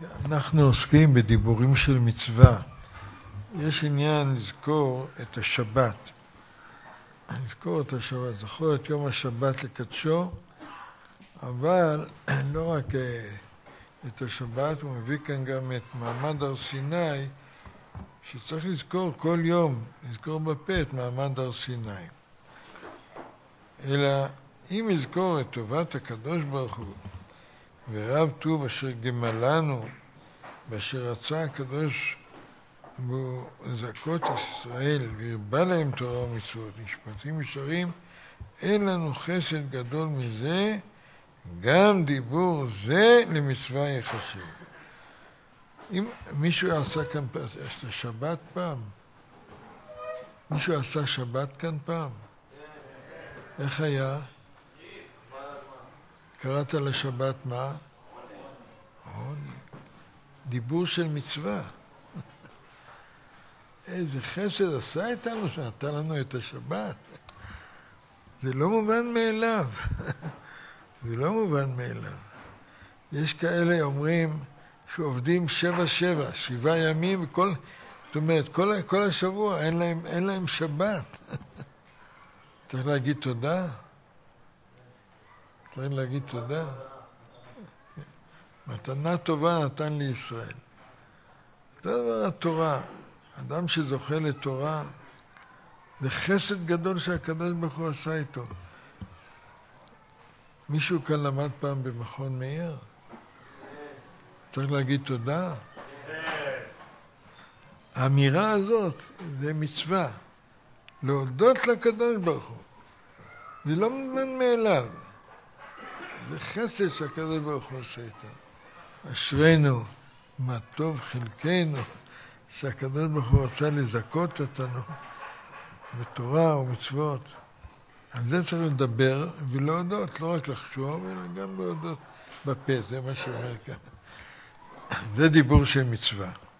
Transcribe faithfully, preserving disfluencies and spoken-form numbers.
אנחנו עוסקים בדיבורים של מצווה. יש עניין לזכור את השבת. לזכור את השבת, זכור את יום השבת לקדשו, אבל לא רק את השבת, הוא מביא כאן גם את מעמד הר סיני, שצריך לזכור כל יום, לזכור בפה את מעמד הר סיני. אלא אם נזכור את טובת הקדוש ברוך הוא, ורב טוב אשר גמלנו, ואשר רצה הקדוש בו זכות ישראל, והרבה להם תורה ומצוות, משפטים ישרים, אין לנו חסד גדול מזה, גם דיבור זה למצווה יחשב. אם מישהו עשה כאן את השבת פעם? מישהו עשה שבת כאן פעם? איך היה? קראת לשבת מה? עוני. דיבור של מצווה. איזה חסד עשה איתנו שנתן לנו את השבת. זה לא מובן מאליו. זה לא מובן מאליו. יש כאלה אומרים שעובדים שבע שבע, שבעה ימים, וכל, זאת אומרת, כל, כל השבוע אין להם, אין להם שבת. צריך להגיד תודה? צריך להגיד תודה? מתנה טובה נתן לי ישראל. זה דבר התורה. אדם שזוכה לתורה, זה חסד גדול שהקדוש ברוך הוא עשה איתו. מישהו כאן למד פעם במכון מאיר? צריך להגיד תודה? האמירה הזאת זה מצווה. להודות לקדוש ברוך הוא. זה לא מובן מאליו. זה חסד שהקדוש ברוך הוא עושה איתו. אשרינו, מה טוב חלקנו, שהקדוש ברוך הוא רצה לזכות אותנו בתורה ומצוות. על זה צריך לדבר ולהודות, לא רק לחשוב, אלא גם להודות בפה, זה מה שאומר כאן. זה דיבור של מצווה.